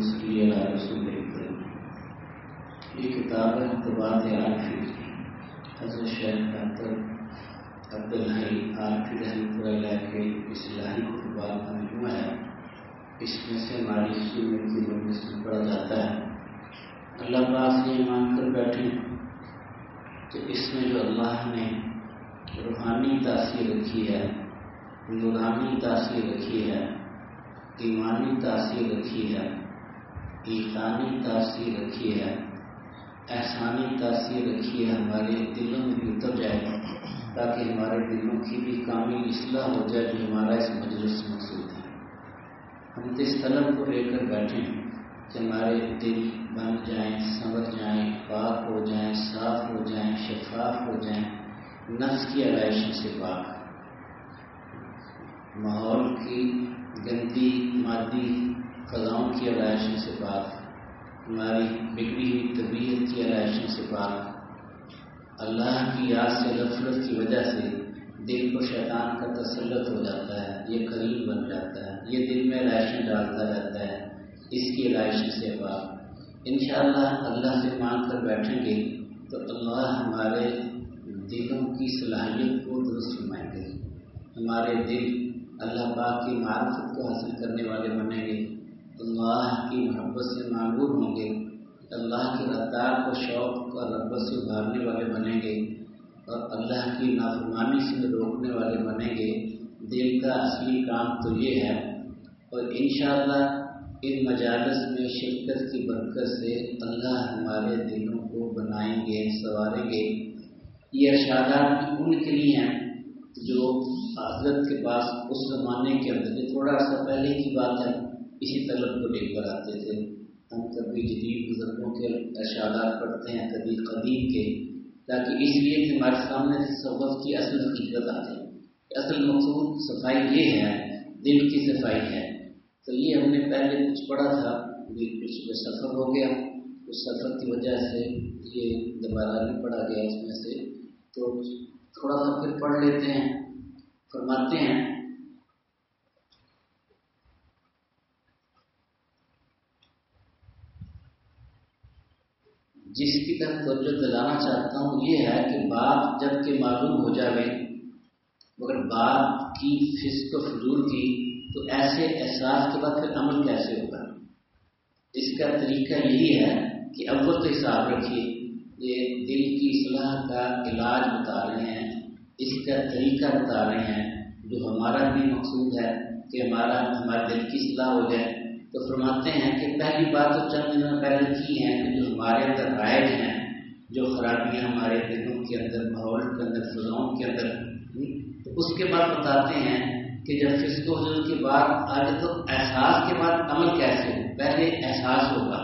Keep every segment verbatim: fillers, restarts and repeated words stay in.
صلی علی رسول کریم۔ یہ کتاب ہے خطبات عارفی کی، حضرت شیخ ڈاکٹر عبدالحی عارفی رحمۃ اللہ علیہ کے اصلاحی خطبات کا مجموعہ ہے۔ اس میں سے ہماری سنت کی مجلس میں پڑھا جاتا ہے۔ اللہ پاک سے مان کر بیٹھیں تو اس میں جو اللہ نے روحانی تاثیر رکھی ہے، نورانی تاثیر رکھی ہے، ایمانی تاثیر رکھی ہے، ایقانی تاثیر رکھی ہے، احسانی تاثیر رکھی ہے، ہمارے دلوں میں بھی اتر جائے تاکہ ہمارے دلوں کی بھی کامل اصلاح ہو جائے جو ہمارا اس مجلس سے مقصود ہے۔ ہم اس طلب کو لے کر بیٹھیں کہ ہمارے دل بن جائیں، سنور جائیں، پاک ہو جائیں، صاف ہو جائیں، شفاف ہو جائیں، نفس کی علائشوں سے پاک، ماحول کی گندی مادی فضاؤں کی علائشوں سے پاک، ہماری بگڑی ہوئی طبیعت کی علائشوں سے پاک۔ اللہ کی یاد سے غفلت کی وجہ سے دل کو شیطان کا تسلط ہو جاتا ہے، یہ قریب بن جاتا ہے، یہ دل میں علائشیں ڈالتا رہتا ہے، اس کی علائشوں سے پاک۔ انشاءاللہ اللہ سے مانگ کر بیٹھیں گے تو اللہ ہمارے دلوں کی صلاحیت کو درست فرمائیں گے، ہمارے دل اللہ پاک کی معرفت کو حاصل کرنے والے بنیں گے، اللہ کی محبت سے معمور ہوں گے، اللہ کی رفتار کو شوق اور رغبت سے ابھارنے والے بنیں گے اور اللہ کی نافرمانی سے روکنے والے بنیں گے۔ دل کا اصلی کام تو یہ ہے، اور انشاءاللہ ان مجالس میں شرکت کی برکت سے اللہ ہمارے دلوں کو بنائیں گے، سنواریں گے۔ یہ ارشادات بھی ان کے لیے ہیں جو حضرت کے پاس اس زمانے کے اندر، یہ تھوڑا عرصہ پہلے کی بات ہے، اسی طلب کو لے کر آتے تھے۔ ہم کبھی جدید بزرگوں کے ارشادات پڑھتے ہیں، کبھی قدیم کے، تاکہ اس لیے کہ ہمارے سامنے تصوف کی اصل حقیقت آ جائے۔ اصل مقصود صفائی یہ ہے، دل کی صفائی ہے۔ تو یہ ہم نے پہلے کچھ پڑھا تھا، کچھ میں سفر ہو گیا، اس سفر کی وجہ سے یہ دوبارہ نہیں پڑھا گیا اس میں سے، تو تھوڑا سا پھر پڑھ لیتے ہیں۔ فرماتے ہیں جس کی طرف توجہ دلانا چاہتا ہوں یہ ہے کہ بات جب کہ معلوم ہو جائے، مگر بات کی فسق و فجور کی، تو ایسے احساس کے بعد پھر عمل کیسے ہوگا؟ اس کا طریقہ یہی ہے کہ اول تو حساب رکھیے، یہ دل کی اصلاح کا علاج بتا رہے ہیں، اس کا طریقہ بتا رہے ہیں جو ہمارا بھی مقصود ہے کہ ہمارا ہمارے دل کی اصلاح ہو جائے۔ تو فرماتے ہیں کہ پہلی بات تو چند دنوں پہلے کی ہے کہ جو ہمارے اندر رائج ہیں، جو خرابیاں ہمارے دلوں کے اندر، ماحول کے اندر، فضاؤں کے اندر، تو اس کے بعد بتاتے ہیں کہ جب فسق و فجور کے بعد آگے تو احساس کے بعد عمل کیسے ہو؟ پہلے احساس ہوگا،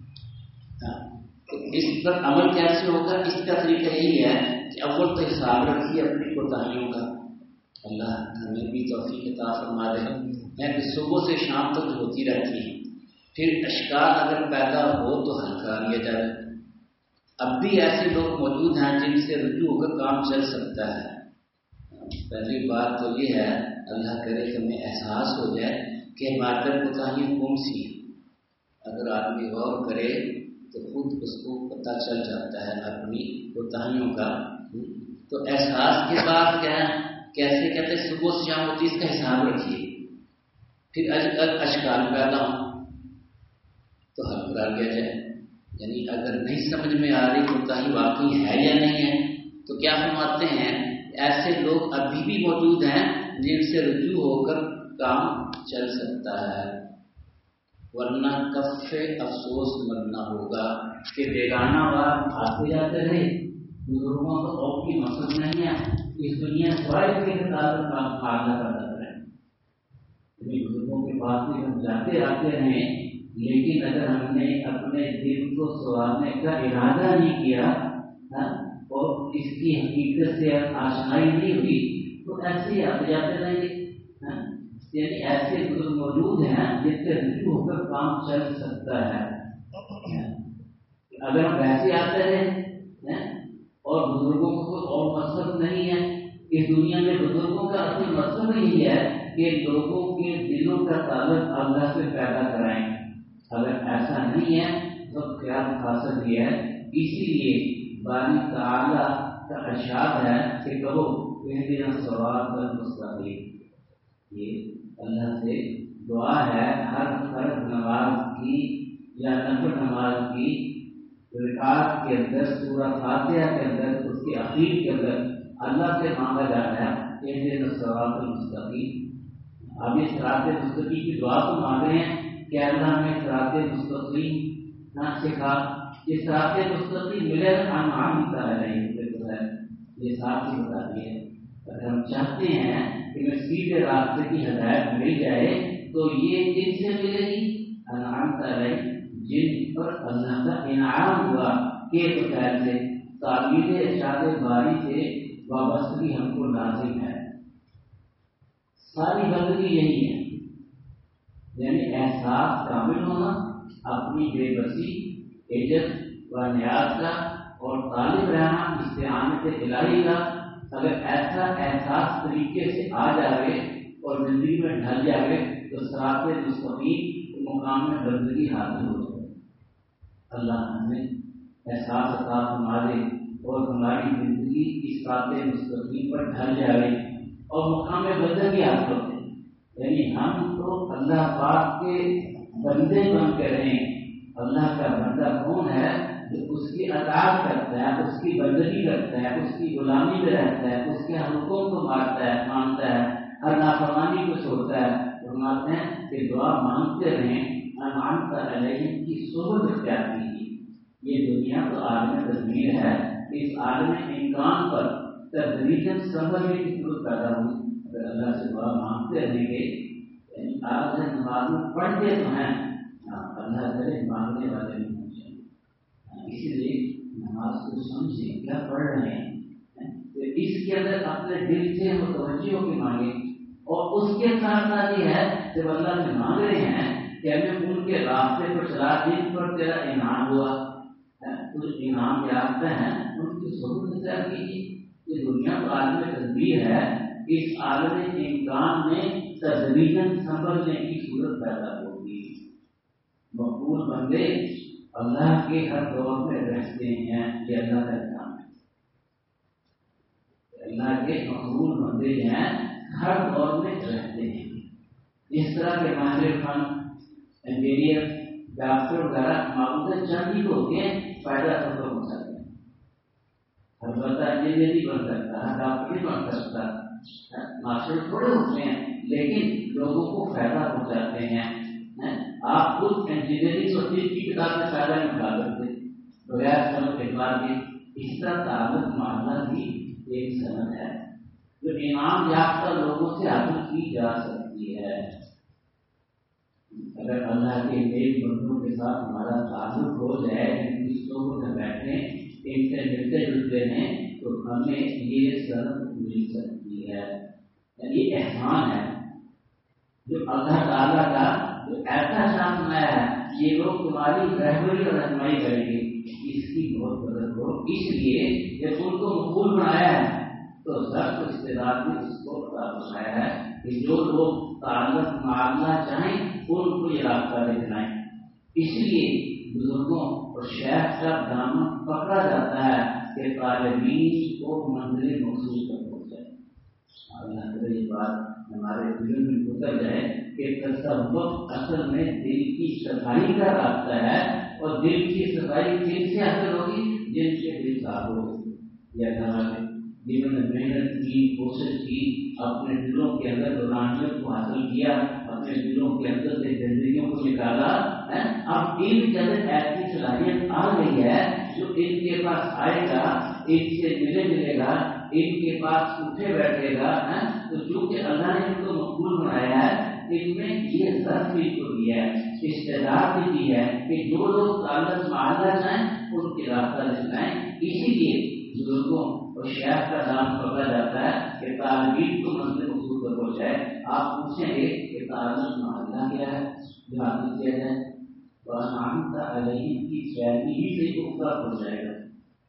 تو اس پر عمل کیسے ہوگا؟ اس کا طریقہ یہی ہے کہ اول تو حساب رکھیے اپنی کوتاہیوں کا، اللہ ہمیں بھی توفیق عطا فرما دے، ہے کہ صبح سے شام تک ہوتی رہتی ہے، پھر اشکال اگر پیدا ہو تو حل کرا لیا جائے۔ اب بھی ایسے لوگ موجود ہیں جن سے رجوع ہو کر کام چل سکتا ہے۔ پہلی بات تو یہ ہے، اللہ کرے کہ ہمیں احساس ہو جائے کہ ہمارے کوتاہیاں کون سی ہیں۔ اگر آدمی غور کرے تو خود اس کو پتہ چل جاتا ہے اپنی کوتاہیوں کا۔ تو احساس کے بعد کیا ہے، کیسے کہتے ہیں صبح سے شام ہوتی، اس کا حساب رکھیے، پھر اشکال پیدا ہو تو حل کرا لیا جائے۔ یعنی اگر نہیں سمجھ میں آ رہی کوتاہی واقعی ہے یا نہیں ہے تو کیا فرماتے ہیں، ایسے لوگ ابھی بھی موجود ہیں جن سے رجوع ہو کر کام چل سکتا ہے، ورنہ کف افسوس مرنا ہوگا کہ بیگانہ بات آتے جاتے رہے۔ بزرگوں کا اور کی مقصد نہیں ہے اس دنیا سوائے کے خطاب کام آگا کرتا رہے، بزرگوں کے پاس بھی ہم جاتے آتے رہے، لیکن اگر ہم نے اپنے دل کو سنوارنے کا ارادہ نہیں کیا اور اس کی حقیقت سے آشنائی نہیں ہوئی تو ایسے ہی آتے جاتے رہیں گے۔ یعنی ایسے بزرگ موجود ہیں جن سے رجوع ہو کر کام چل سکتا ہے۔ اگر ہم ویسے آتے رہے اور بزرگوں کو کوئی اور مقصد نہیں ہے، اس دنیا میں بزرگوں کا اصل مقصد یہی ہے کہ لوگوں کے دلوں کا تعلق اللہ سے پیدا کرائیں۔ اگر نہیں ہے تو کیا خاصت یہ ہے. اسی لیے باری تعالیٰ کا ارشاد ہے کہ کہو اہدنا الصراط المستقیم. یہ اللہ سے دعا ہے ہر فرض نماز کی یا نفل نماز کی رکعت کے اندر سورہ فاتحہ کے اندر اس کے اخیر کے اندر اللہ سے مانگا جاتا ہے اہدنا الصراط المستقیم. اب یہ صراط مستقیم کی دعا تو مانگ رہے ہیں کہ اللہ ہمیں صراط مستقیم نہ سکھا. یہ صراط مستقیم ملے انعامت علیہم ہے یہ ساتھ ہی بتا دیا. اگر ہم چاہتے ہیں کہ میں سیدھے راستے کی ہدایت مل جائے تو یہ کن سے ملے گی؟ انعامت علیہم جن پر اللہ کا انعام ہوا کے بغیر سے تعبیر ارشاد باری سے وابستگی ہم کو لازم ہے. ساری بندگی یہی ہے یعنی احساس کامل ہونا اپنی بے بسی عزت و نیاز کا اور طالب رہنا استعانت الہی کا. اگر ایسا احساس طریقے سے آ جائے اور زندگی میں ڈھل جائے تو صراط مستقیم مقام میں بندگی حاصل ہو جائے. اللہ ہمیں احساس عطا فرما دے اور ہماری زندگی اس صراط مستقیم پر ڈھل جائے اور مقام میں بندگی حاصل ہو جائے. یعنی ہم تو اللہ پاک کے بندے بن کے رہیں. اللہ کا بندہ کون ہے؟ جو اس کی اطاعت کرتا ہے, اس کی بندگی کرتا ہے, اس کی غلامی میں رہتا ہے, اس کے حکم کو مانتا ہے مانتا ہے ہر نافرمانی کو چھوڑتا ہے. فرماتے ہیں کہ دعا مانگتے رہیں انعامت علیہم کی صحبت اختیار کیجیے. یہ دنیا تو عالم تدبیر ہے. اس عالم امکان پر تدریجاً سنبھلنے کی ضرورت پیدا ہوئی. اگر اللہ سے دعا مانگتے رہیں گے یعنی آپ سے نماز میں پڑھتے تو ہیں اللہ کرے مانگنے والے نہیں ہوں چاہیے. اسی لیے نماز کو سمجھیں کیا پڑھ رہے ہیں تو اس کے اندر اپنے دل سے متوجہ ہو کے مانگے. اور اس کے ساتھ ساتھ یہ ہے جب اللہ سے مانگ رہے ہیں کہ ہمیں ان کے راستے پر چلا جن پر تیرا انعام ہوا تو انعام یافتہ ہیں ان کی صحبت اختیار کیجیے. یہ دنیا تو عالم تدبیر ہے. اس عالم امکان میں تدریجاً سنبھلنے کی صورت پیدا ہوگی. مقبول بندے اللہ کے ہر دور میں رہتے ہیں. یہ اللہ کا کام ہے. اللہ کے مقبول بندے ہیں ہر دور میں رہتے ہیں. اس طرح کے ماہر فن انجینئر ڈاکٹر وغیرہ معمول چند ہی ہوتے ہیں فائدہ سب کو ہو سکتا ہے. البتہ انجینئر نہیں بن سکتا, ڈاکٹر نہیں بن سکتا, ماسٹر تھوڑے ہوتے ہیں لیکن لوگوں کو فائدہ پہنچاتے ہیں. آپ خود انجینئرنگ اور طب کی کتاب میں فائدہ نہیں اٹھا سکتے بغیر سمجھ اعتبار کے. اس طرح تعلق معاملہ بھی ایک صنعت ہے جو انعام یافتہ لوگوں سے حاصل کی جا سکتی ہے. اگر اللہ کے نیک بندوں کے ساتھ ہمارا تعلق ہو جائے جس لوگوں میں بیٹھے ان سے ملتے جلتے ہیں تو ہمیں یہ صنعت مل سکتی ہے. یہ احسان ہے جو اللہ تعالیٰ کا جو ایسا شان بنایا ہے. یہ لوگ تمہاری رہبری اور رہنمائی کریں گے, اس کی بہت قدر کرو. اس لیے جب ان کو مقبول بنایا ہے تو سخت استعداد نے اس کو بنایا ہے کہ جو لوگ تعلق معاملہ چاہیں ان کو یہ راستہ دکھلائیں. اس لیے بزرگوں اور شیخ کا دامن پکڑا جاتا ہے کہ طالبین کو منزل مخصوص تک پہنچائے. اللہ تعالی یہ بات ہمارے دل میں اتر جائے کہ تصوف اصل میں دل کی صفائی کا راستہ ہے اور دل کی صفائی دل سے حاصل ہوگی جن سے دل صاف ہوگی. یا ہمارے جنہوں نے محنت کی, کوشش کی, اپنے دلوں کے اندر روحانیت کو حاصل کیا, اپنے دلوں کے اندر سے زندگیوں کو نکالا, اب ان کے اندر ایسی صلاحیت آ گئی ہے جو ان کے پاس آئے گا, ان سے ملے ملے گا, ان کے پاس اٹھے بیٹھے گا. تو چونکہ اللہ نے ان کو مقبول بنایا ہے ان میں یہ سب بھی تو دیا ہے, استعداد بھی دی ہے کہ جو لوگ تعلق معاہدہ چاہیں ان کے راستہ دکھائیں. اسی لیے بزرگوں اور شیخ کا نام پکڑا جاتا ہے کہ طالبین کو منزل مقصود پر پہنچائے. آپ پوچھیں گے کہ تعلق معاہدہ کیا ہے جو حاصل کیا جائے تو انعامت علیہم کی شاعری ہی سے اوپر ہو جائے گا.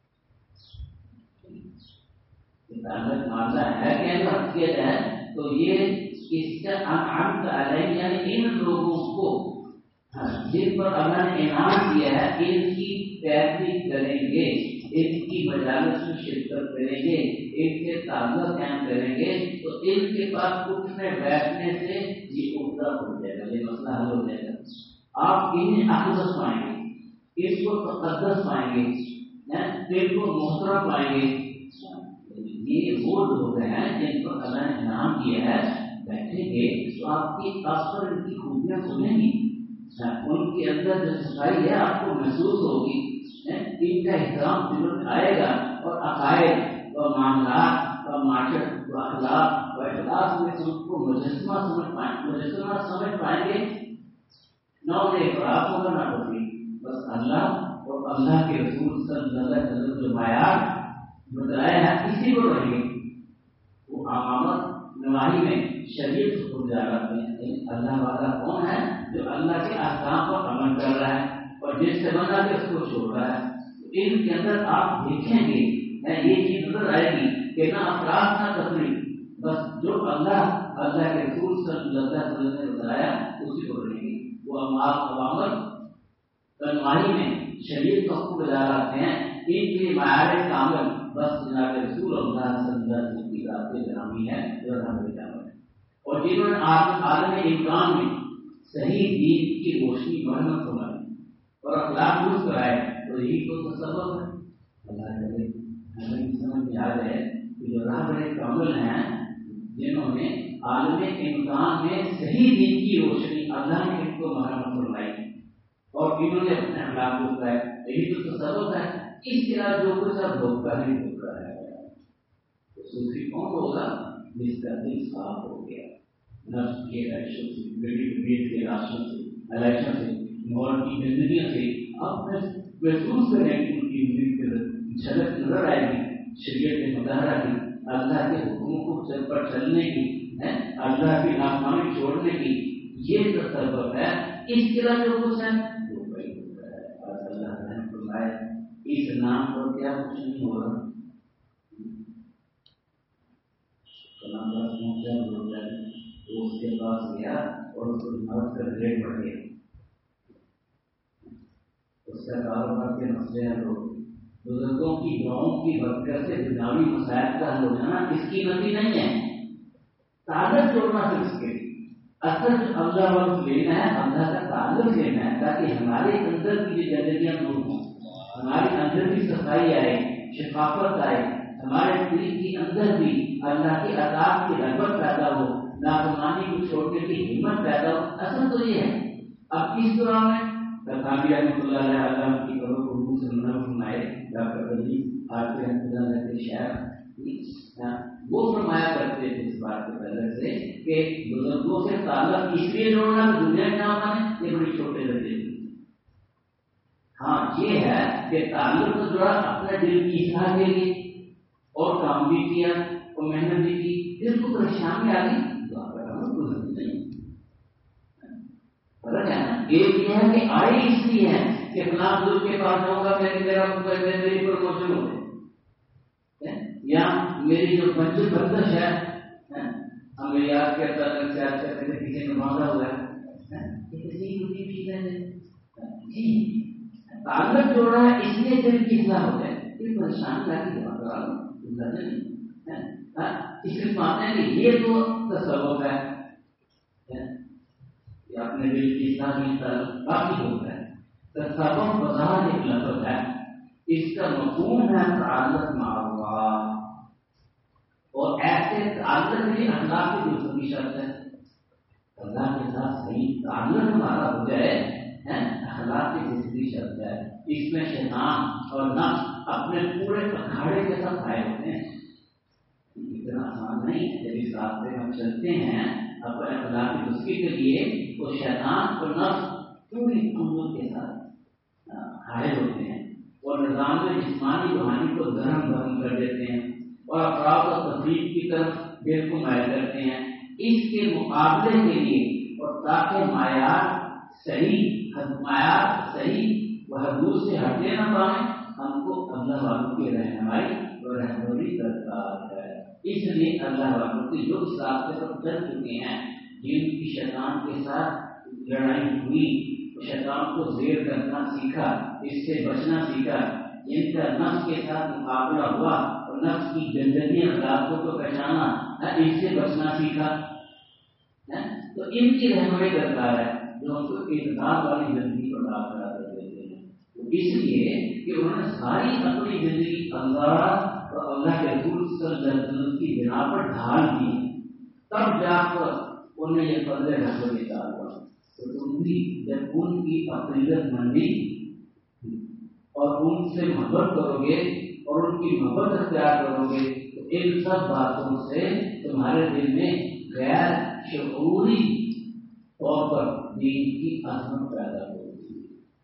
تعلق معاملہ ہے کہ اگر حق کیا جائے تو یہ اس کا انعامت علیہم یعنی ان لوگوں کو جن پر اللہ نے انعام کیا ہے ان کی پیروی کریں گے، ان کی مجالس میں شرکت کریں گے، ان کے تعلق قائم کریں گے، تو ان کے پاس اٹھنے بیٹھنے سے یہ عہدہ ہو جائے گا، یہ مسئلہ حل ہو جائے گا۔ آپ انہیں اقدس پائیں گے، اس کو تقدس پائیں گے، ان کو محترم پائیں گے۔ یہ وہ لوگ ہیں جن پر اللہ نے انعام کیا ہے، بیٹھیں گے تو آپ کی آپ پر ان کی خوبیاں سنیں گی، ان کے اندر جو صفائی ہے آپ کو محسوس ہوگی، ان کا احترام دلوں میں آئے گا، اور عقائد اور معاملات اور معاشرت و اخلاق و اخلاق میں ان کو مجسمہ سمجھ پائیں مجسمہ سمجھ پائیں گے، نہ انہیں افراد ہوگا نہ ہوگی، بس اللہ اور اللہ کے رسول صلی اللہ علیہ وسلم جو معیار بتایا ہے اسی کو رہیں گے۔ وہ امامت نواہی میں شریعت حکم جانا ہے، اللہ والا کون ہے؟ جو اللہ کے احکام پر عمل کر رہا ہے اور جس سے بنا کے اس کو چھوڑ رہا ہے۔ ان کے اندر آپ دیکھیں گے یہ چیز نظر آئے گی کہ نہ افراد نہ تفریح، بس جو اللہ اللہ کے رسول صلی اللہ علیہ وسلم نے بتایا اسی کو رہیں گے۔ وہ امامت نواہی میں شریعت کا حکم بجا لاتے ہیں، ان کے لیے معیار کامل بس جناب رسول اللہ صلی اللہ علیہ وسلم کی ذات گرامی ہے اور جنہوں نے عالم امکان میں صحیح دین کی روشنی مرمت فرمائی اور اخلاق درست کرائے، تو یہی تو سبب ہے۔ اللہ کرے ہمیں سمجھ میں آ جائے کہ جو راہ بڑے کامل ہیں جنہوں نے عالم امکان میں صحیح دین کی روشنی اللہ نے ان کو مرمت فرمائی اور انہوں نے اپنے اخلاق درست کرائے، یہی تو سبب ہے۔ اس طرح جو کچھ اب دھوکہ نہیں دھوکہ ہے، تو صوفی کون ہوگا؟ جس کا دل صاف ہو گیا نفس کے الیکشن سے، بیٹی بیٹ کے راشن سے، الیکشن سے، ماحول کی گندگیوں سے آپ محسوس کریں کہ ان کی زندگی جھلک نظر آئے گی، شریعت مظاہرہ کی، اللہ کے حکموں کو چل پر چلنے کی، اللہ کی نافرمانی چھوڑنے کی، یہ تو سبب ہے۔ اس طرح جو کچھ ہے وہ بھائی اللہ رحم فرمائے، اس نام پر کیا کچھ نہیں ہو رہا۔ اس کے پاس گیا اور اس کو مرد کا ریٹ بڑھ گیا، اس کا کاروبار کے مسئلے ہیں، لوگ بزرگوں کی دعاؤں کی برکت سے دنیاوی مسائل کا حل ہو جانا اس کی نفی نہیں ہے، تعلق جوڑنا پھر اس کے اصل جو اللہ وقت لینا ہے، اللہ کا تعلق لینا ہے تاکہ ہمارے اندر کی جو گندگیاں دور ہوں، ہمارے اندر بھی صفائی آئے، شفافت آئے، ہمارے دل کے اندر بھی اللہ کی عطاعت کی رغبت پیدا ہو، نافرمانی کو چھوڑنے کی ہمت پیدا ہو۔ اصل تو یہ ہے۔ اب اس دوران میں رحمۃ اللہ علیہ وسلم کی قبر کو روح سے منور فرمائے ڈاکٹر علی آپ کے رحمۃ اللہ علیہ کے شاعر وہ فرمایا کرتے تھے اس بات کے تعلق سے کہ بزرگوں سے تعلق اس لیے جوڑنا کہ دنیا کے نام بنے، یہ بڑی چھوٹے درجے کی۔ ہاں یہ ہے کہ تعلق تو جوڑا اپنے دل کی اصلاح کے لیے اور کام بھی کیا اور محنت بھی کی، دل کو پریشانی آ گئی فرق ہے نا۔ ایک یہ ہے کہ آئے اس لیے ہے کہ فلاں بزرگ کے پاس جاؤں گا میری میرا میری پروموشن ہو جائے، یا میری جو منزل بندش ہے عملیات کے تعلق سے آج کل کسی میں باندھا ہوا ہے، کسی کو بھی ٹھیک ہے جی تعلق جوڑا ہے اس لیے دل کی اصلاح ہو جائے، یہ پریشان لگی اس لیے مانتے ہیں کہ یہ تو تصوف ہے، اپنے دل کی اصلاح کی باقی ہوتا ہے۔ تصوف بظاہر ایک لفظ ہے، اس کا مفہوم ہے تعلق مع اللہ، اور ایسے تعلق بھی اخلاق کی دوسری کی شرط ہے۔ اللہ کے ساتھ صحیح تعلق ہمارا ہو جائے اخلاق کی دوسری شرط ہے۔ اس میں شیطان اور نفس اپنے پورے اکھاڑے کے ساتھ آئے ہوتے ہیں، اتنا آسان نہیں ہے۔ جب اس راستے ہم چلتے ہیں اپنے اخلاق کی دوسری کے لیے تو شیطان اور نفس پوری قوت کے ساتھ حائل ہوتے ہیں اور نظام میں جسمانی روحانی کو گرم گرم کر دیتے ہیں اور افراد و تفریح کی طرف دل کو مائل کرتے ہیں۔ اس کے مقابلے کے لیے اور تاکہ معیار صحیح معیار صحیح وہ حدود سے ہٹنے نہ پائیں، ہم کو اللہ والوں کی رہنمائی اور رہنمائی درکار ہے۔ اس لیے اللہ والوں کی جو اس راستے پر چل چکے ہیں، جن کی شیطان کے ساتھ لڑائی ہوئی، शैतान को जेर करना सीखा, इससे बचना सीखा, इनका नफ्स के साथ मुकाबला हुआ और नफ्स की गंदगी अखलाकों को पहचाना, इससे बचना सीखा है। तो इनकी रहनुमाई दरकार है जो हमको इक़्तिदार वाली जिंदगी को अता कर देते हैं। तो इसलिए कि उन्होंने सारी अपनी जिंदगी अल्लाह और अल्लाह के रसूल सल्लल्लाहु अलैहि वसल्लम की बिना पर ढाल दी, तब जाकर उन्हें यह फजल रहमत अता हुआ। तो उनकी जब उनकी अक़ीदत मंदी और उनसे मोहब्बत करोगे और उनकी मोहब्बत अख्तियार करोगे तो इन सब बातों से तुम्हारे दिल में गैर शऊरी तौर पर दीन की अजमत पैदा होगी।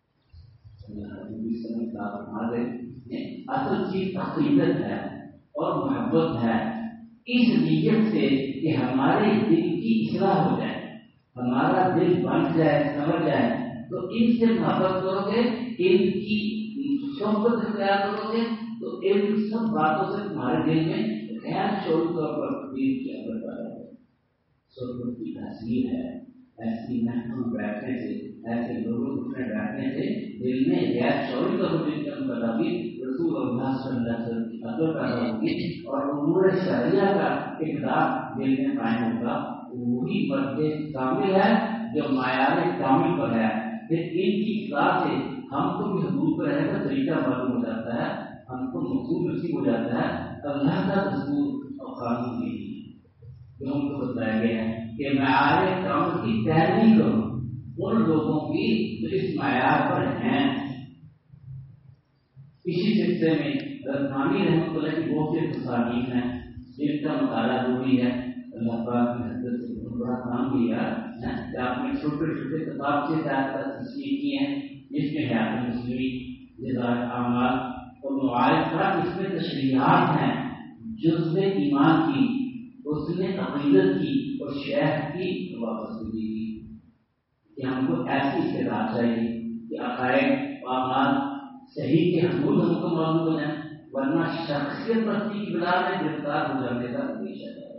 हमारे असल चीज अक़ीदत है और मोहब्बत है, इस नीयत से कि हमारे दिल की इस्लाह हो जाए, हमारा दिल बन जाए, समझ जाए, तो इनसे मोहब्बत करोगे, इनकी सोहबत इख्तियार करोगे तो इन सब बातों से तुम्हारे दिल में गैर शऊरी तौर पर दीन की अजमत पैदा होगी। सोहबत की तस्वीर है, ऐसी महफूज बैठने से, ऐसे लोगों उठने बैठने से दिल में गैर शऊरी तौर पर दीन की अजमत पैदा होगी, रसूल अल्लाह सल्लल्लाहु अलैहि वसल्लम की अदब पैदा होगी और उमूर शरिया का इक़्तिदार दिल में कायम होगा। वही मर्द कामिल है जो मायार कामिल पर है। फिर इनकी इस्लाह से हमको भी हदूद पर रहने का तरीका मालूम हो जाता है, हमको मकसूद नसीब हो जाता है, अल्लाह का दस्तूर और कानून भी जो हमको बताया गया है कि मायार कामिल की पैरवी करो उन लोगों की जो इस मायार पर हैं। इसी सिलसिले में रज़मानी रहमतुल्लाह की बहुत से तसानीफ हैं जिनका मुताला जरूरी है। अल्लाह पाक ने हज़रत से बहुत बड़ा काम किया है कि आपने छोटे छोटे किताब से तस्वीर की है जिसमें हयात मुस्लिमी, जज़ाए आमाल और मुआरिफ का इसमें तशरीहात हैं जुज़्वे ईमान की, उसने अक़ीदत की और शेख की वाबस्तगी की कि हमको ऐसी इस्तिदाद चाहिए कि अक़ाइद और अमाल सही के हदूद हमको मालूम हो जाए, वरना शख्सियत परस्ती की बिना में गिरफ्तार हो जाने का अंदेशा है।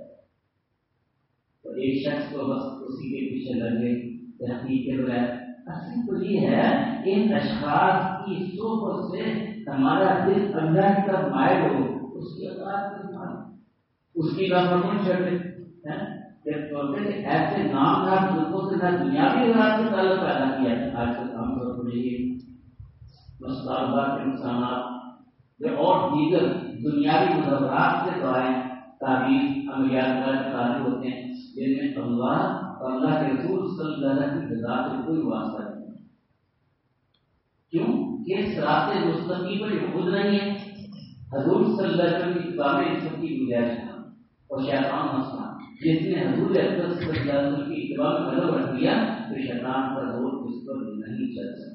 तो एक शख्स को बस उसी के पीछे लगे तहकीक के बगैर, असल तो ये है इन अशखास की सोबत से हमारा दिल अल्लाह की तरफ मायल हो, उसकी अताअत उसकी नाफरमानी छोड़ दे हैं। जब ऐसे नामदार बुजुर्गों से ना दुनियावी रात से ताल्लुक पैदा किया आजकल हम लोग देखिए मसलाबात के नुकसान और दीगर दुनियावी मुजफ्फरात से दवाएं ताबीर अमलियात का ताल्लुक होते हैं जिनमें अल्लाह और अल्लाह के रसूल सल्लल्लाहु अलैहि वसल्लम की रज़ा से कोई वास्ता नहीं। क्यों कि सिरात मुस्तकीम पर खुद नहीं है, हजूर सल्लल्लाहु अलैहि वसल्लम की किताबें इस सब की गुंजाइश है और शैतान मसला जिसने हजूर अकरम सल्लल्लाहु अलैहि वसल्लम की इत्तिबा में कदम रख दिया तो शैतान का जोर उस पर नहीं चल सकता।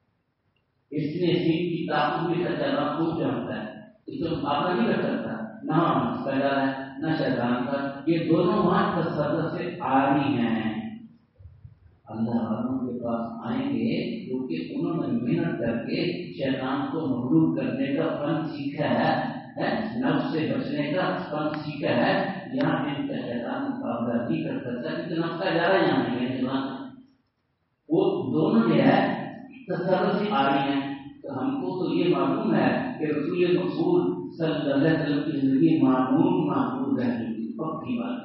इसलिए सीख की ताकत भी चलना खूब जानता है, इसको मुकाबला नहीं कर सकता, ना पैदा है न शैतान का, ये दोनों वहां तसल्लुस से आरी हैं। अल्लाह वालों के पास आएंगे क्योंकि उन्होंने मेहनत करके शैतान को मगलूब करने का फन सीखा है, है? नफ्स से बचने का फन सीखा है। यहाँ इनका शैतान मुकाबला नहीं कर सकता क्योंकि नफ्स का इजारा यहाँ नहीं है जवान, वो दोनों जो है तसल्लुस से आरी हैं। तो हमको तो ये मालूम है कि रसूल मक़बूल सल्लल्लाहु अलैहि वसल्लम की जिंदगी मामूल महफूज रहने की पक्की बात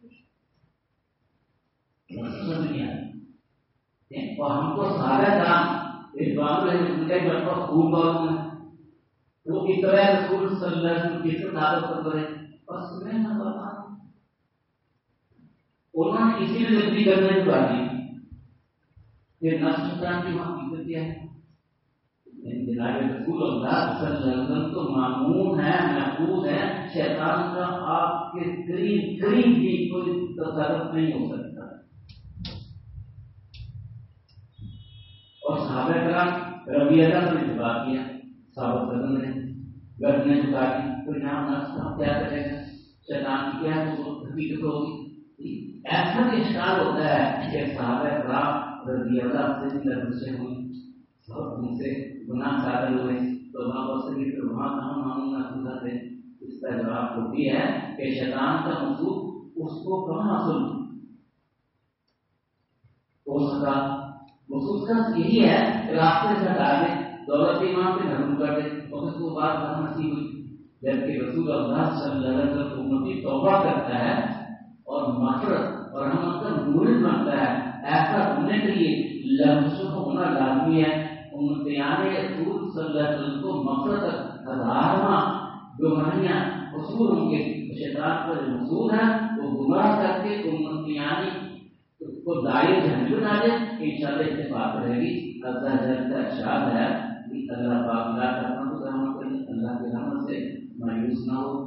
है। और हमको सारा काम इस बात में खूब मालूम है, वो किस तरह रसूल सल्लल्लाहु अलैहि वसल्लम किस ताकत पर बस मैं ना बता उन्होंने किसी ने जिंदगी करने की बात की ये नफ्स की हकीकत क्या है। रसूल अल्लाह सल्लल्लाहु अलैहि वसल्लम तो मामून है, महफूज है, शैतान का आपके करीब करीब भी कोई तसल्लुत नहीं हो सकता। और सहाबा कराम रबी अदा पर इत्तिबा किया, साहब कदम ने गर्दनें झुका दी, तो यहाँ नफ्स क्या करेगा, शैतान की क्या हकीकत होगी। ऐसा भी इश्काल होता है कि सहाबा कराम रबी अदा से से हुई और उनसे गुनाह शामिल हुए तो वहां पर से तो वहां कहाँ मामूना खुदा थे। इसका जवाब होती है कि शैतान का मकसूद उसको कहाँ हासिल हो सका مخصوص کا یہی ہے کہ راستے سے ہٹا دیں، دولت ایمان سے محروم کر دیں، اور اس کو بات نہ نصیب ہوئی. جبکہ رسول اللہ صلی اللہ علیہ وسلم امتی توبہ کرتا ہے اور مغفرت اور رحمت کا مورد بنتا ہے، ایسا ہونے کے لیے لمحوں کو ہونا لازمی ہے. امتیان رسول صلی اللہ علیہ وسلم کو مغفرت ہزارواں گمراہیاں حصول ہوں گے. شیطان کا جو مقصود ہے وہ گمراہ کر کے امتیانی کو دائر جہنم بنا دے. انشاءاللہ اتفاق رہے گی. اللہ جل کا ارشاد ہے کہ اللہ پاک لا تقنطوا رحمت کرے، اللہ کی رحمت سے مایوس نہ ہو.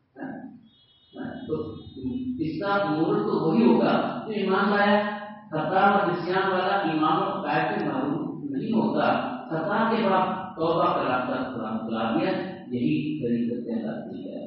تو اس کا مورد تو وہی ہوگا جو ایمان لایا. خطا اور نسیان والا ایمان اور قائد سے معروف نہیں ہوتا. خطا کے بعد توبہ کا راستہ قرآن کھلا دیا. یہی طریقت علاقی ہے.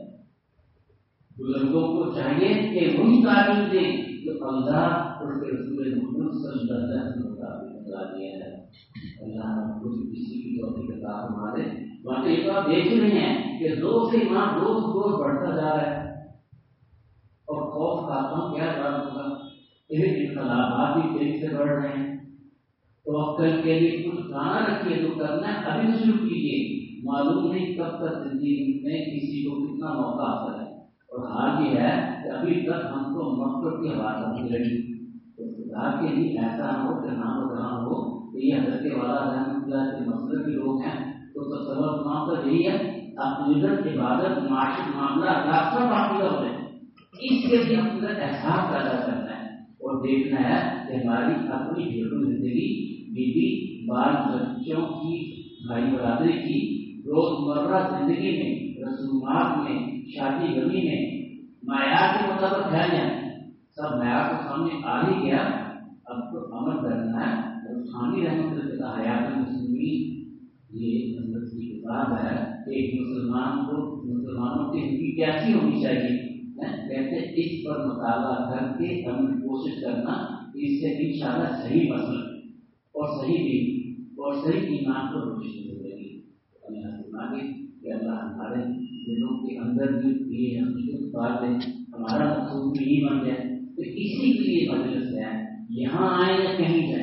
بزرگوں کو چاہیے کہ وہی تعلیم دیں جو اللہ اور اس کے رسول محمد صلی اللہ علیہ وسلم نے بتا دیا ہے. اللہ کو کسی کی توفیق عطا فرمائے. بات یہ تو آپ دیکھ رہے ہیں کہ روز سے ایمان روز روز بڑھتا جا رہا ہے اور خوف کھاتا ہوں کیا جواب ہوگا. یہ انقلابات بھی تیزی سے بڑھ رہے ہیں. توکل کے لیے کچھ گانا رکھیے جو کرنا ہے ابھی شروع کیجیے. معلوم نہیں کب تک زندگی میں کسی کو کتنا موقع آتا ہے. اور حال یہ ہے کہ ابھی تک ہم کو مغفرت کی آواز آتی رہی. تو خدا کے لیے ایسا نہ ہو کہ نام و نام ہو کہ یہ حضرت والا رحمۃ اللہ کے مسئلے کے لوگ ہیں. تو سبب نام کا یہی ہے عقیدت عبادت معاشی معاملہ راستہ باقی ہو جائے. اس کے لیے اپنا احساس پیدا کرنا ہے اور دیکھنا ہے کہ ہماری اپنی گھریلو زندگی بیوی بال بچوں کی بھائی برادری کی روزمرہ زندگی میں رسومات میں شادی غمی میں معیار کے مطابق ہے جائیں. سب معیار کو سامنے آ ہی گیا. اب تو عمل کرنا ہے. خانی رحمت اللہ حیات مسلمین یہ حضرت کی کتاب ہے. ایک مسلمان کو مسلمانوں کی زندگی کیسی ہونی چاہیے کہتے اس پر مطالعہ کر کے ہم کوشش کرنا اس سے انشاءاللہ صحیح مسلک اور صحیح دین اور صحیح ایمان کو روشنی ملے گی. اللہ سناگے کہ اللہ ہمارے دلوں کے اندر بھی یہ ہم بات ہے ہمارا مقصود بھی یہی بن جائے. تو اسی کے لیے مجلس ہے. یہاں آئے یا کہیں جائیں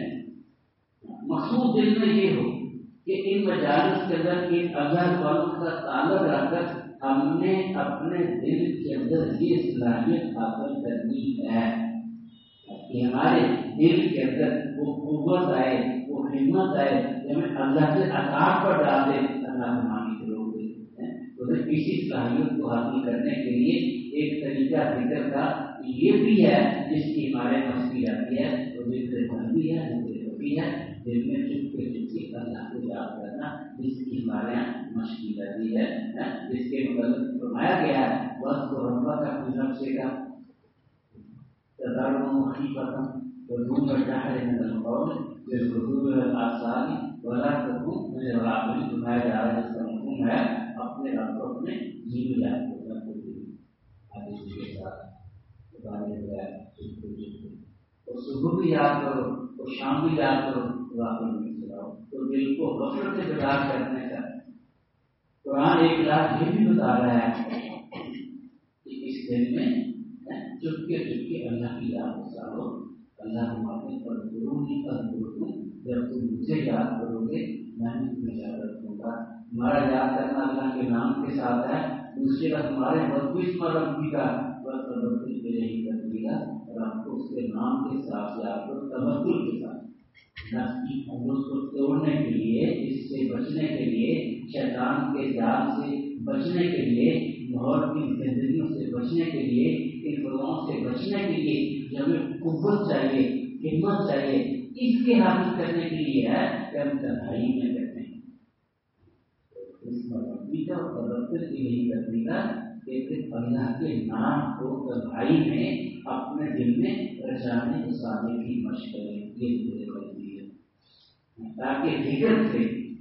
مقصود دل میں یہ ہو کہ ان مجالس کے اندر ان اظہر والوں کا تعلق رکھ کر ہم نے اپنے دل کے اندر یہ صلاحیت حاصل کرنی ہے کہ ہمارے دل کے اندر وہ قوت آئے وہ ہمت آئے کہ ہمیں اللہ کے اطاعت پر ڈال دے. اللہ ہماری لوگ تو اسی صلاحیت کو حاصل کرنے کے لیے ایک طریقہ ذکر کا یہ بھی ہے جس کی ہمارے پاس کی جاتی ہے. تو ذکر بن بھی ہے ذکر بھی ہے. دل میں چپ کے چپ کے اللہ کو یاد کرنا جس کی ہمارے یہاں مشق جاتی ہے جس کے مطلب فرمایا گیا ہے بس کو ربا کا نفسے کا تداروں خیفتاً وجود الجاہر من القول بالحضور الآثار ولا تکون من الغافلین. فرمایا جا رہا ہے جس کا مفہوم ہے اپنے رب کو اپنے جی میں یاد کرنا حدیث کے ساتھ بتانے گیا ہے. اور صبح بھی یاد کرو اور شام بھی یاد کرو غافل نہیں چلاؤ. تو دل کو غفلت سے بیدار کرنے کا قرآن ایک لاکھ یہ بھی بتا رہا ہے کہ اس دن میں چپکے چپکے اللہ کی یاد گزارو. اللہ ہمارے پر ضرور نہیں کر دوں جب تم مجھے یاد کرو گے میں بھی تمہیں یاد رکھوں گا. ہمارا یاد کرنا اللہ کے نام کے ساتھ ہے. دوسرے کا تمہارے بدوش پر رکھنے کا بس تبدل کے نہیں کر دے گا اور آپ کو اس کے نام کے ساتھ یاد کرو تبدل کے ساتھ. نفس کی عمر کو توڑنے کے لیے اس سے بچنے کے لیے شیطان کے جال سے بچنے کے لیے ماحول کی زندگیوں سے بچنے کے لیے ان فضاؤں سے بچنے کے لیے جو ہمیں قوت چاہیے ہمت چاہیے اس کے حاصل کرنے کے لیے ہے کہ ہم تنہائی میں کرتے ہیں. اس مبنی کا تبدل کی نہیں کرنے کا کہ پھر اللہ کے نام کو تنہائی میں اپنے دل میں رچانے کو سانے کی مشق کریں. یہ تاکہ ذکر سے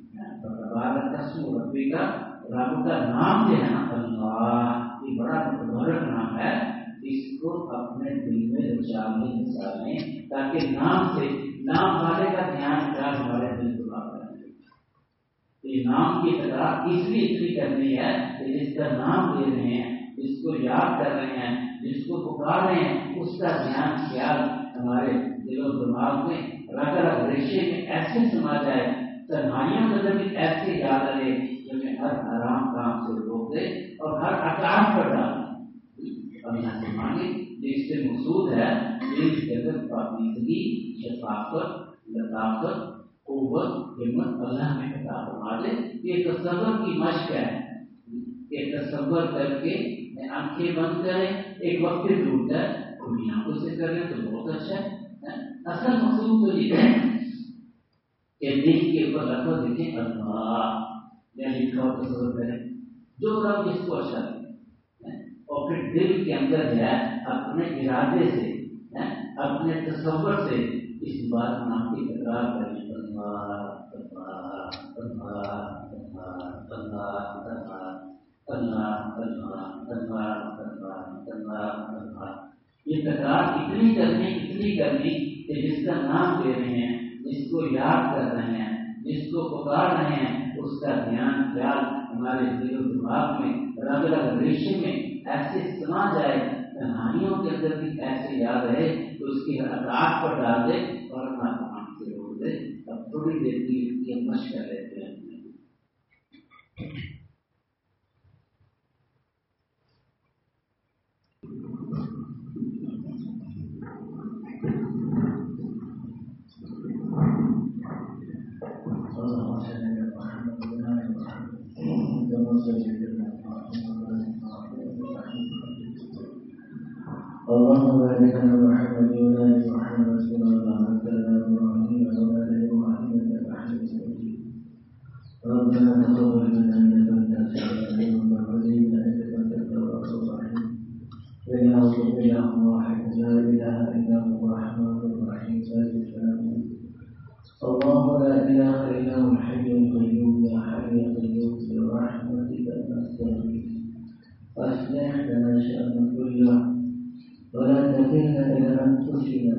ربی کا رب کا نام جو ہے نا اللہ یہ بڑا مبارک نام ہے. اس کو اپنے دل میں رچانے نسالیں تاکہ نام سے نام والے کا دھیان خیال ہمارے دل کو آتا ہے. یہ نام کی طرح اس لیے اتنی کرنی ہے کہ جس کا نام لے رہے ہیں جس کو یاد کر رہے ہیں جس کو پکار رہے ہیں اس کا دھیان خیال ہمارے دل و دماغ میں رگ رگ ریشے میں ایسے سما جائے، تنہائیوں کے اندر بھی ایسے یاد رہے کہ میں ہر حرام کام سے روک دے اور ہر اطاعت پر ڈال دے۔ اب یہاں سے مانگے جس سے مقصود ہے اس جگت پاکیزگی، شفافت، لطافت، قوت، ہمت اللہ میں عطا فرما دے۔ یہ تصور کی مشق ہے کہ تصور کر کے میں آنکھیں بند کریں، ایک وقت ڈوب جائے، کھلی آنکھوں سے کریں تو بہت اچھا ہے۔ اصل مقصود تو یہ ہے کہ دل کے اوپر لفظ لکھیں اللہ، یا لکھا ہو تصور کریں جو رب جس کو اچھا لگے، اور پھر دل کے اندر جو ہے اپنے ارادے سے، اپنے تصور سے اس بات نام کی تکرار کریں، اللہ اللہ اللہ اللہ اللہ اللہ اللہ اللہ اللہ۔ یہ تکرار اتنی کرنی اتنی کرنی کہ جس کا نام لے رہے ہیں، جس کو یاد کر رہے ہیں، جس کو پکار رہے ہیں، اس کا دھیان خیال ہمارے دل و دماغ میں، رگ رگ ریشے میں ایسے سما جائے، کہانیوں کے اندر بھی ایسے یاد رہے تو اس کی اطاعت پر ڈال دے اور اپنا کام سے روک دے۔ اب تھوڑی دیر کی یہ مشق کر لیتے ہیں۔ اللهم بارك على محمد وعلى ال محمد كما باركت على ابراهيم وعلى ال ابراهيم انك حميد مجيد. ربنا تقبل منا انك انت السميع العليم وتب علينا انك انت التواب الرحيم. اله اله واحد لا اله الا هو الرحمن الرحيم مالك السلام. الله لا اله الا هو الحي القيوم يا حي يا قيوم برحمتك نستغيث اصلح لنا شأننا كله ولا تكلنا إلى أنفسنا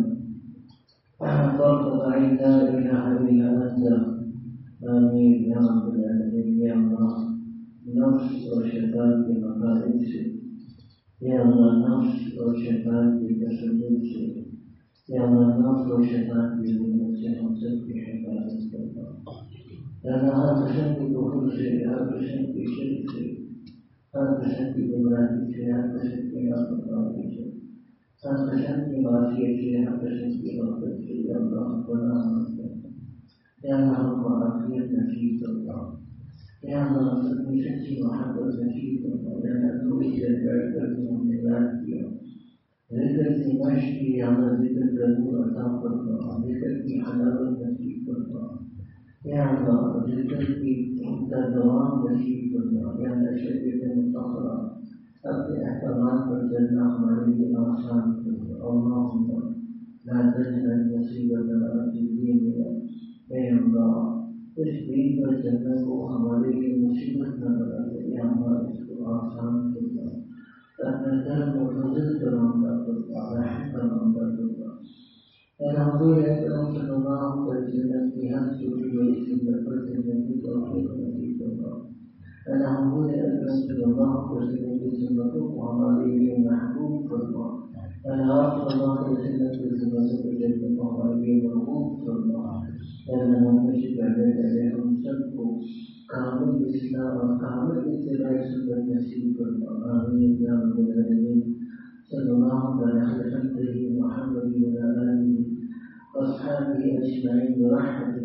طرفة عين لا إله إلا أنت. آمين يا رب العالمين. يا الله نفس وشيطان کے مقارب سے، یا اللہ نفس اور شیطان کی تشدد سے، یا اللہ نفس اور شیطان کی ظلمت سے ہم سب کی حفاظت کرنا۔ یا اللہ ہر قسم کی کفر سے، ہر قسم کی شرک سے، ہر قسم کی گمراہی سے، ہر قسم کی نافرمانی سے، ہر قسم کی معصیت سے، ہر قسم کی غفلت سے، یا اللہ پناہ مانگتے ہیں۔ یا اللہ ہم کو عافیت نصیب کرنا، یا اللہ اپنی سچی محبت نصیب کرنا۔ یا اللہ تھوڑی دیر بیٹھ کر کے ہم نے یاد کیا، ذکر کی مشق کی، یا اللہ ذکر کا نور عطا کرنا، ذکر کی حلاوت نصیب کرنا، یا اللہ ذکر کی دوام نصیب کرنا۔ یا اللہ شریعت مطہرہ اپنے احکامات پر چلنا ہمارے لیے آسان کرنا۔ اللہم لا تجعل مصیبتنا فی دیننا، اے اللہ اس دین پر چلنے کو ہمارے لیے مصیبت نہ بنا دے، یا اللہ اس کو آسان کرنا، اپنے درد و فضل کا معاملہ کرنا، رحم کا معاملہ کرنا۔ اے حضور اکرم صلی اللہ علیہ وسلم کی ہر چھوٹی بڑی سنت پر چلنے کی توفیق نصیب کرنا۔ اے حضور اکرم صلی اللہ علیہ وسلم کی سنتوں کو ہمارے لیے محبوب فرما۔ اے آپ صلی اللہ علیہ وسلم کی سنتوں کو چلنے کو ہمارے لیے محبوب فرما۔ اے ہم میں سے پہلے پہلے ہم سب کو کامل اسلام اور کامل اتباع سنت نصیب کرنا۔ آمین یا رب العالمین۔ صلی اللہ علیہ وسلم محمد وعلى آله وأصحابه أجمعين برحمتك